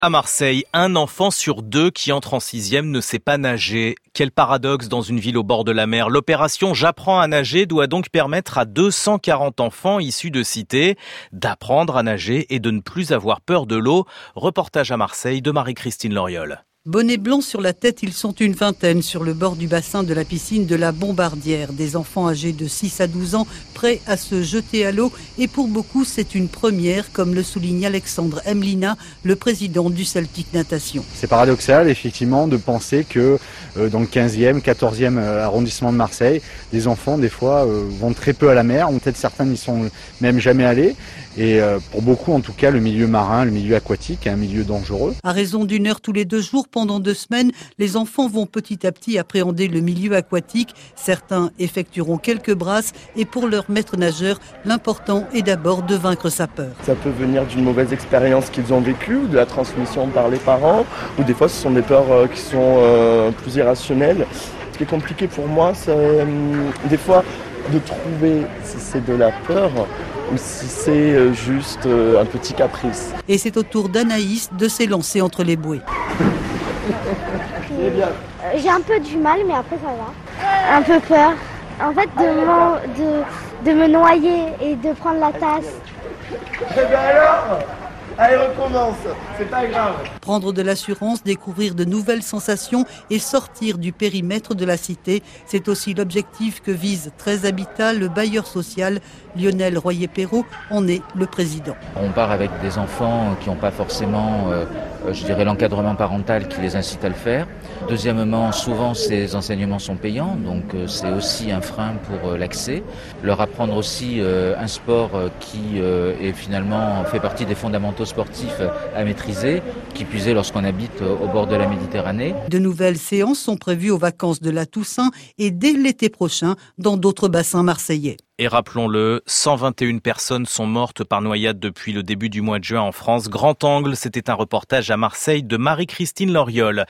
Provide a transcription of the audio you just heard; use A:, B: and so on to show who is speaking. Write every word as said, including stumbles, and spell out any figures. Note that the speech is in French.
A: À Marseille, un enfant sur deux qui entre en sixième ne sait pas nager. Quel paradoxe dans une ville au bord de la mer. L'opération J'apprends à nager doit donc permettre à deux cent quarante enfants issus de cités d'apprendre à nager et de ne plus avoir peur de l'eau. Reportage à Marseille de Marie-Christine Loriol.
B: Bonnet blanc sur la tête, ils sont une vingtaine sur le bord du bassin de la piscine de la Bombardière. Des enfants âgés de six à douze ans, prêts à se jeter à l'eau. Et pour beaucoup, c'est une première, comme le souligne Alexandre Emlina, le président du Celtic Natation.
C: C'est paradoxal, effectivement, de penser que euh, dans le quinzième, quatorzième arrondissement de Marseille, des enfants, des fois, euh, vont très peu à la mer. Peut-être certains n'y sont même jamais allés. Et euh, pour beaucoup, en tout cas, le milieu marin, le milieu aquatique est un milieu dangereux.
B: À raison d'une heure tous les deux jours, pendant deux semaines, les enfants vont petit à petit appréhender le milieu aquatique. Certains effectueront quelques brasses et pour leur maître nageur, l'important est d'abord de vaincre sa peur.
D: Ça peut venir d'une mauvaise expérience qu'ils ont vécue ou de la transmission par les parents, ou des fois ce sont des peurs qui sont euh, plus irrationnelles. Ce qui est compliqué pour moi, c'est euh, des fois de trouver si c'est de la peur ou si c'est juste un petit caprice.
B: Et c'est au tour d'Anaïs de s'élancer entre les bouées.
E: J'ai un peu du mal, mais après ça va. Un peu peur. En fait, de, de, de me noyer et de prendre la tasse.
D: Eh bien alors, allez, recommence, c'est pas grave.
B: Prendre de l'assurance, découvrir de nouvelles sensations et sortir du périmètre de la cité, c'est aussi l'objectif que vise Très Habitat, le bailleur social. Lionel Royer-Perrault en est le président.
F: On part avec des enfants qui n'ont pas forcément, euh, je dirais, l'encadrement parental qui les incite à le faire. Deuxièmement, souvent ces enseignements sont payants, donc euh, c'est aussi un frein pour euh, l'accès. Leur apprendre aussi euh, un sport euh, qui euh, est finalement fait partie des fondamentaux sportifs à maîtriser, qui plus est lorsqu'on habite au bord de la Méditerranée.
B: De nouvelles séances sont prévues aux vacances de la Toussaint et dès l'été prochain dans d'autres bassins marseillais.
A: Et rappelons-le, cent vingt et une personnes sont mortes par noyade depuis le début du mois de juin en France. Grand Angle, c'était un reportage à Marseille de Marie-Christine Loriol.